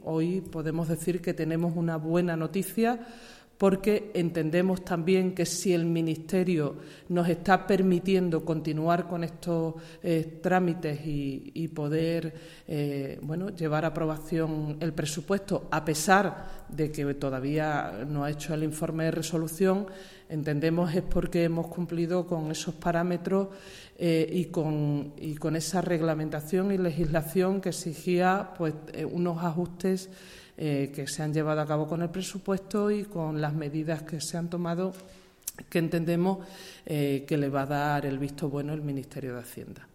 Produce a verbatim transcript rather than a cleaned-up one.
hoy podemos decir que tenemos una buena noticia, porque entendemos también que si el Ministerio nos está permitiendo continuar con estos eh, trámites y, y poder eh, bueno, llevar a aprobación el presupuesto, a pesar de que todavía no ha hecho el informe de resolución, entendemos es porque hemos cumplido con esos parámetros eh, y, con, y con esa reglamentación y legislación que exigía pues, eh, unos ajustes Eh, que se han llevado a cabo con el presupuesto y con las medidas que se han tomado, que entendemos eh, que le va a dar el visto bueno el Ministerio de Hacienda.